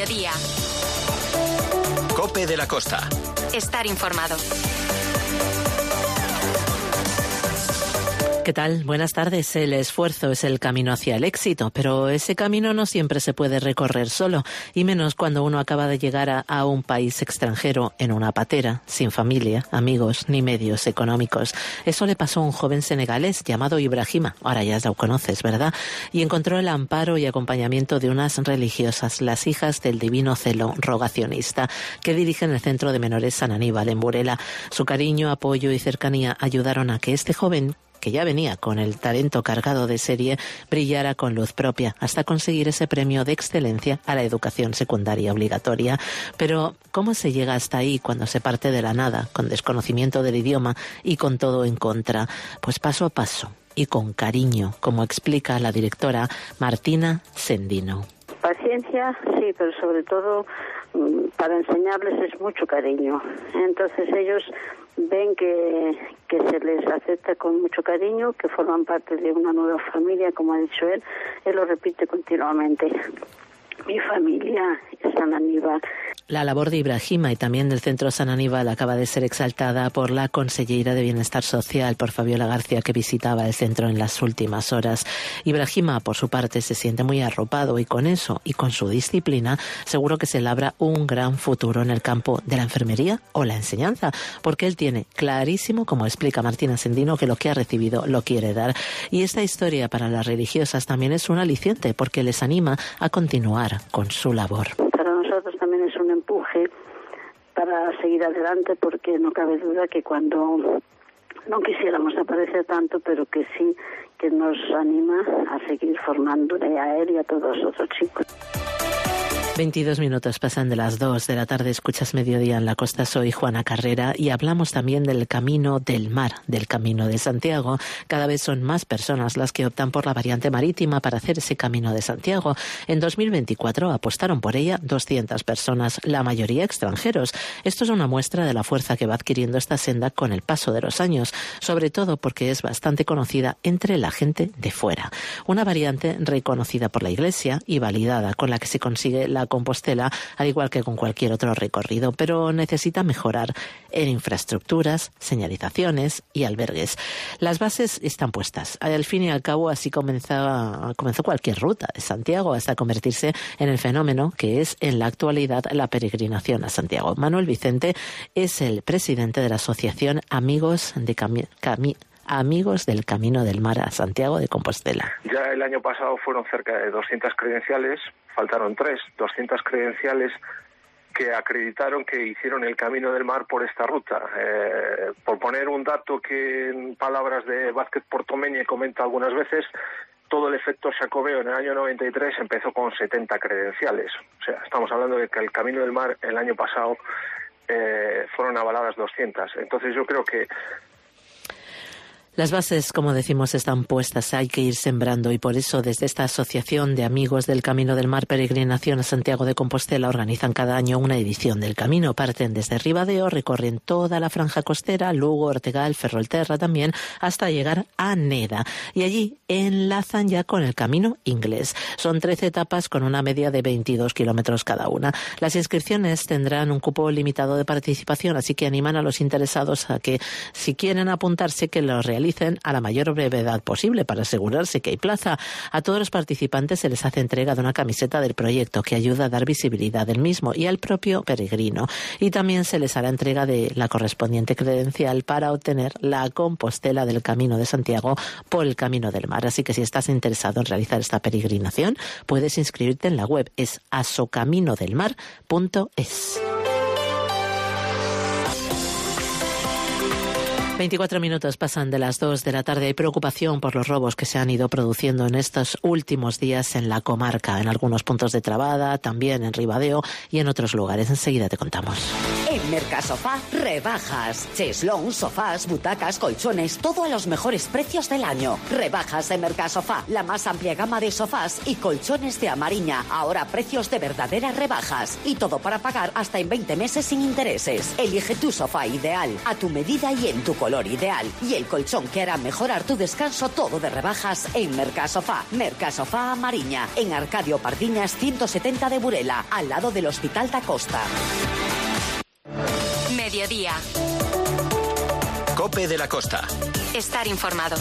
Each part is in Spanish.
mediodía. COPE de la Costa. Estar informado. ¿Qué tal? Buenas tardes. El esfuerzo es el camino hacia el éxito, pero ese camino no siempre se puede recorrer solo, y menos cuando uno acaba de llegar a un país extranjero en una patera, sin familia, amigos ni medios económicos. Eso le pasó a un joven senegalés llamado Ibrahima, ahora ya lo conoces, ¿verdad? Y encontró el amparo y acompañamiento de unas religiosas, las hijas del Divino Celo Rogacionista, que dirigen el Centro de Menores San Aníbal en Burela. Su cariño, apoyo y cercanía ayudaron a que este joven, que ya venía con el talento cargado de serie, brillara con luz propia hasta conseguir ese premio de excelencia a la educación secundaria obligatoria. Pero, ¿cómo se llega hasta ahí cuando se parte de la nada, con desconocimiento del idioma y con todo en contra? Pues paso a paso y con cariño, como explica la directora Martina Sendino. Paciencia, sí, pero sobre todo para enseñarles es mucho cariño. Entonces ellos ven que se les acepta con mucho cariño, que forman parte de una nueva familia, como ha dicho él lo repite continuamente. Mi familia es San Aníbal. La labor de Ibrahima y también del Centro San Aníbal acaba de ser exaltada por la consellera de Bienestar Social, por Fabiola García, que visitaba el centro en las últimas horas. Ibrahima, por su parte, se siente muy arropado y con eso y con su disciplina seguro que se labra un gran futuro en el campo de la enfermería o la enseñanza, porque él tiene clarísimo, como explica Martina Sendino, que lo que ha recibido lo quiere dar. Y esta historia para las religiosas también es un aliciente, porque les anima a continuar con su labor. Para nosotros también es un empuje para seguir adelante, porque no cabe duda que cuando no quisiéramos aparecer tanto, pero que sí que nos anima a seguir formándole a él y a todos los otros chicos. 22 minutos pasan de las 2 de la tarde, escuchas Mediodía en la Costa, soy Juana Carrera y hablamos también del Camino del Mar, del Camino de Santiago. Cada vez son más personas las que optan por la variante marítima para hacer ese Camino de Santiago. En 2024 apostaron por ella 200 personas, la mayoría extranjeros. Esto es una muestra de la fuerza que va adquiriendo esta senda con el paso de los años, sobre todo porque es bastante conocida entre la gente de fuera. Una variante reconocida por la Iglesia y validada, con la que se consigue la Compostela, al igual que con cualquier otro recorrido, pero necesita mejorar en infraestructuras, señalizaciones y albergues. Las bases están puestas. Al fin y al cabo, así comenzó cualquier ruta de Santiago hasta convertirse en el fenómeno que es en la actualidad la peregrinación a Santiago. Manuel Vicente es el presidente de la asociación Amigos del Camino del Mar a Santiago de Compostela. Ya el año pasado fueron cerca de 200 credenciales, faltaron 200 credenciales que acreditaron que hicieron el Camino del Mar por esta ruta. Por poner un dato que en palabras de Vázquez Portomeñe comenta algunas veces, todo el efecto Xacobeo en el año 93 empezó con 70 credenciales. O sea, estamos hablando de que el Camino del Mar el año pasado fueron avaladas 200. Entonces yo creo que las bases, como decimos, están puestas, hay que ir sembrando y por eso desde esta Asociación de Amigos del Camino del Mar Peregrinación a Santiago de Compostela organizan cada año una edición del camino. Parten desde Ribadeo, recorren toda la franja costera, Lugo, Ortegal, Ferrolterra también, hasta llegar a Neda. Y allí enlazan ya con el camino inglés. Son 13 etapas con una media de 22 kilómetros cada una. Las inscripciones tendrán un cupo limitado de participación, así que animan a los interesados a que, si quieren apuntarse, que lo realicen a la mayor brevedad posible para asegurarse que hay plaza. A todos los participantes se les hace entrega de una camiseta del proyecto que ayuda a dar visibilidad del mismo y al propio peregrino. Y también se les hará entrega de la correspondiente credencial para obtener la Compostela del Camino de Santiago por el Camino del Mar. Así que si estás interesado en realizar esta peregrinación, puedes inscribirte en la web, es asocaminodelmar.es. 24 minutos pasan de las 2 de la tarde. Hay preocupación por los robos que se han ido produciendo en estos últimos días en la comarca, en algunos puntos de Trabada, también en Ribadeo y en otros lugares. Enseguida te contamos. En Mercasofá, rebajas. Cheslón, sofás, butacas, colchones, todo a los mejores precios del año. Rebajas de Mercasofá, la más amplia gama de sofás y colchones de Amariña. Ahora precios de verdaderas rebajas. Y todo para pagar hasta en 20 meses sin intereses. Elige tu sofá ideal, a tu medida y en tu color ideal. Y el colchón que hará mejorar tu descanso, todo de rebajas en Mercasofá. Mercasofá Amariña, en Arcadio Pardiñas 170 de Burela, al lado del Hospital da Costa. Mediodía. COPE de la Costa. Estar informado.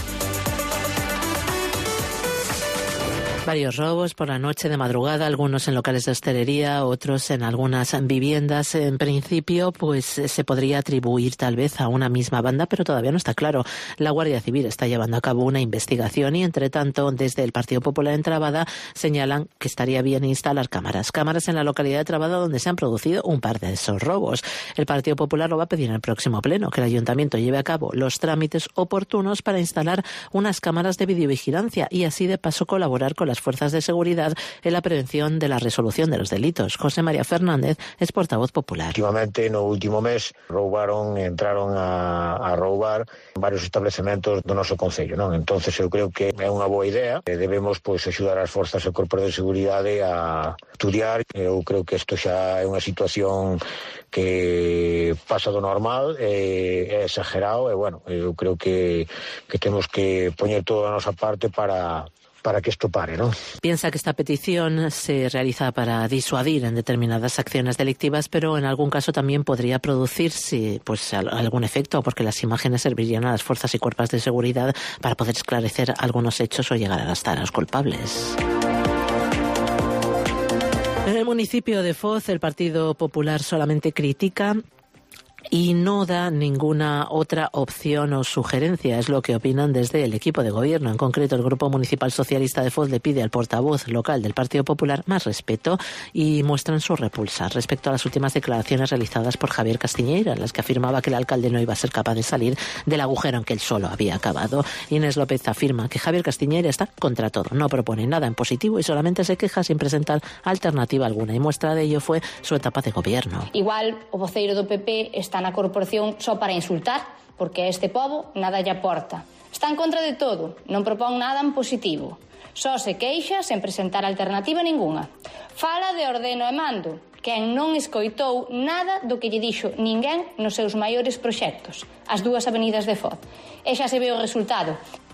Varios robos por la noche de madrugada, algunos en locales de hostelería, otros en algunas viviendas. En principio, pues se podría atribuir tal vez a una misma banda, pero todavía no está claro. La Guardia Civil está llevando a cabo una investigación y, entre tanto, desde el Partido Popular en Trabada señalan que estaría bien instalar cámaras en la localidad de Trabada donde se han producido un par de esos robos. El Partido Popular lo va a pedir en el próximo pleno, que el Ayuntamiento lleve a cabo los trámites oportunos para instalar unas cámaras de videovigilancia y así de paso colaborar con las fuerzas de seguridad en la prevención de la resolución de los delitos. José María Fernández es portavoz popular. Últimamente, no último mes, entraron a roubar varios establecementos do noso concello, non? Entonces eu creo que é unha boa idea. Debemos axudar as forzas e corpos de seguridade a estudiar. Eu creo que isto xa é unha situación que pasa do normal, é exagerado, e bueno, eu creo que temos que poñer toda a nosa parte para que esto pare, ¿no? Piensa que esta petición se realiza para disuadir en determinadas acciones delictivas, pero en algún caso también podría producirse algún efecto, porque las imágenes servirían a las fuerzas y cuerpos de seguridad para poder esclarecer algunos hechos o llegar a arrestar a los culpables. En el municipio de Foz, el Partido Popular solamente critica y no da ninguna otra opción o sugerencia, es lo que opinan desde el equipo de gobierno. En concreto, el Grupo Municipal Socialista de Foz le pide al portavoz local del Partido Popular más respeto y muestran su repulsa respecto a las últimas declaraciones realizadas por Javier Castiñeira, en las que afirmaba que el alcalde no iba a ser capaz de salir del agujero en que él solo había acabado. Inés López afirma que Javier Castiñeira está contra todo, no propone nada en positivo y solamente se queja sin presentar alternativa alguna, y muestra de ello fue su etapa de gobierno. Igual o voceiro do PP está na corporación só para insultar, porque a este pobo nada lle aporta. Está en contra de todo, non propón nada en positivo. Só se queixa sen presentar alternativa ningunha. Fala de ordeno e mando, quen non escoitou nada do que lle dixo ninguén nos seus maiores proxectos, as dúas avenidas de Foz. E xa se ve o resultado.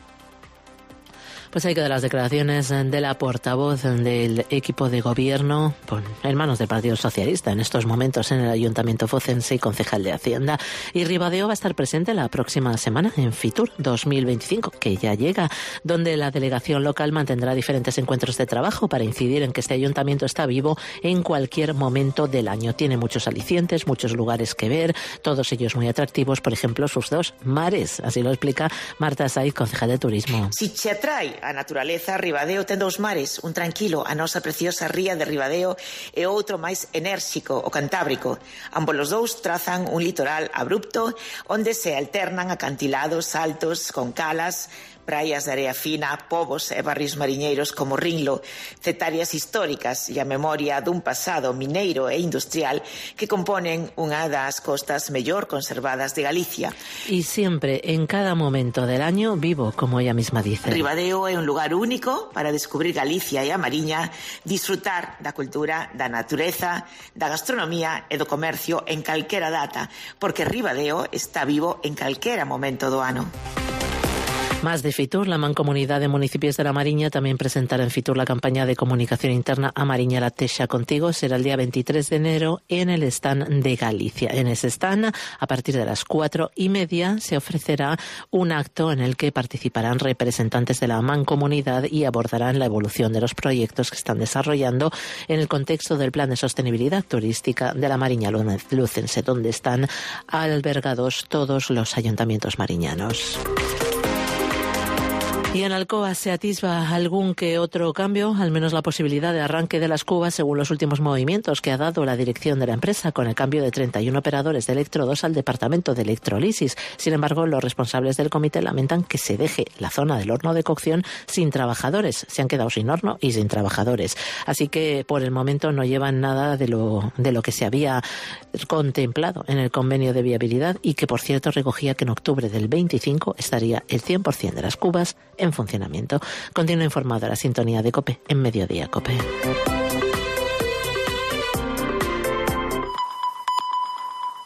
Pues hay que dar las declaraciones de la portavoz del equipo de gobierno, en manos del Partido Socialista en estos momentos en el Ayuntamiento focense y concejal de Hacienda. Y Ribadeo va a estar presente la próxima semana en Fitur 2025, que ya llega, donde la delegación local mantendrá diferentes encuentros de trabajo para incidir en que este ayuntamiento está vivo en cualquier momento del año. Tiene muchos alicientes, muchos lugares que ver, todos ellos muy atractivos, por ejemplo, sus dos mares. Así lo explica Marta Saiz, concejal de Turismo. Si te atrae a naturaleza, Ribadeo ten dous mares, un tranquilo, a nosa preciosa ría de Ribadeo, e outro máis enérxico, o Cantábrico. Ambos os dous trazan un litoral abrupto onde se alternan acantilados altos con calas, praias de area fina, povos e barrios mariñeiros como Rinlo, cetarias históricas e a memoria dun pasado mineiro e industrial que componen unha das costas mellor conservadas de Galicia. Y siempre, en cada momento del año, vivo, como ella misma dice. Ribadeo é un lugar único para descubrir Galicia e a Mariña, disfrutar da cultura, da natureza, da gastronomía e do comercio en calquera data, porque Ribadeo está vivo en calquera momento do ano. Más de Fitur, la Mancomunidad de Municipios de la Mariña también presentará en Fitur la campaña de comunicación interna A Mariña la Texa Contigo. Será el día 23 de enero en el stand de Galicia. En ese stand, a partir de las 4:30, se ofrecerá un acto en el que participarán representantes de la Mancomunidad y abordarán la evolución de los proyectos que están desarrollando en el contexto del Plan de Sostenibilidad Turística de la Mariña Lucense, donde están albergados todos los ayuntamientos mariñanos. Y en Alcoa se atisba algún que otro cambio, al menos la posibilidad de arranque de las cubas según los últimos movimientos que ha dado la dirección de la empresa con el cambio de 31 operadores de electrodos al departamento de electrolisis. Sin embargo, los responsables del comité lamentan que se deje la zona del horno de cocción sin trabajadores. Se han quedado sin horno y sin trabajadores. Así que por el momento no llevan nada de lo que se había contemplado en el convenio de viabilidad y que, por cierto, recogía que en octubre del 25 estaría el 100% de las cubas en funcionamiento. Continúa informado a la sintonía de COPE en Mediodía COPE.